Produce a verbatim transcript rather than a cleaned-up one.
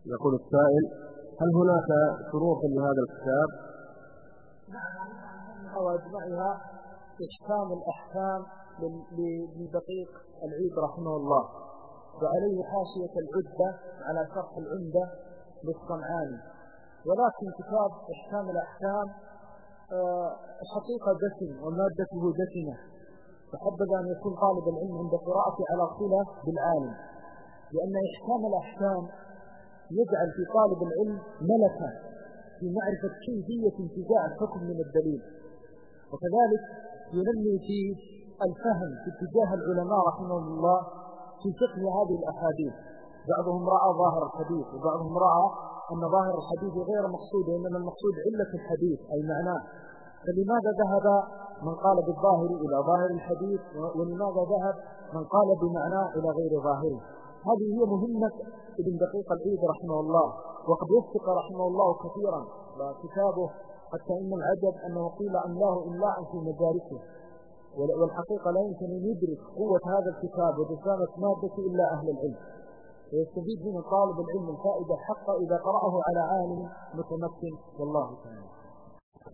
يقول السائل: هل هناك شروط لهذا الكتاب؟ نعم، وأجمعها إحكام الأحكام للدقيق العيد رحمه الله، وعليه حاشية العدة على شرح العمدة للصنعاني. ولكن كتاب إحكام الأحكام حقيقة دسم ومادته دسمة، فحبذ أن يكون طالب العلم عند قراءته على صلة بالعالم، لأن إحكام الأحكام يجعل في طالب العلم ملكا في معرفة كيفية انتزاع الحكم من الدليل، وكذلك ينمي في الفهم في اتجاه العلماء رحمهم الله في فقه هذه الأحاديث. بعضهم رأى ظاهر الحديث، وبعضهم رأى أن ظاهر الحديث غير مقصود، وإنما المقصود علة الحديث أي معناه. فلماذا ذهب من قال بالظاهر إلى ظاهر الحديث، ولماذا ذهب من قال بمعناه إلى غير ظاهره؟ هذه هي مهمة ابن دقيق العيد رحمه الله، وقد وفق رحمه الله كثيرا وكتابه، حتى إن العجب أنه قيل أملاه إملاء في مدارسه، والحقيقة لا يمكن أن يدرك قوة هذا الكتاب ودسامة مادته إلا أهل العلم، ويستفيد من طالب العلم الفائدة حقا إذا قرأه على عالم متمكن. والله تعالى